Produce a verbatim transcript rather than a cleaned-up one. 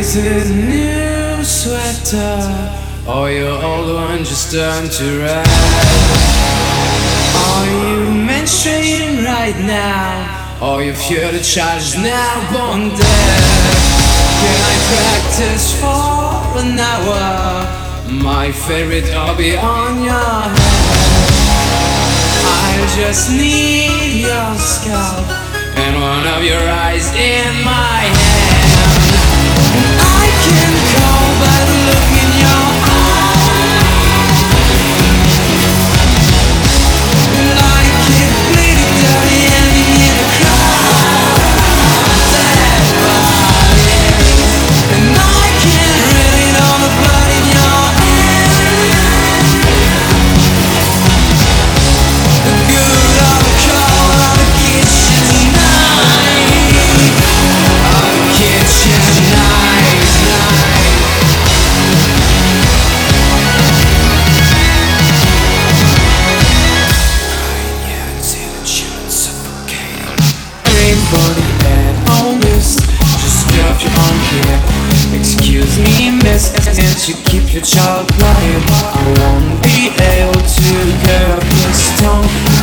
Is it a new sweater, or your old one just turned to red? Are you menstruating right now, or you feel the child is now born dead? Can I practice for an hour? My favorite hobby on your head. I just need your scalp and one of your eyes in my hand. I can call by the look in your eyes. Like it bleeding dirty ending in a crowd. Dead bodies. And I can read it on the blood in your hand. The good of the cold of the kitchen knife. Of the kitchen knife. Body and honest, just drop your arm here. Excuse me, miss, can't you keep your child quiet? I won't be able to curb this tongue.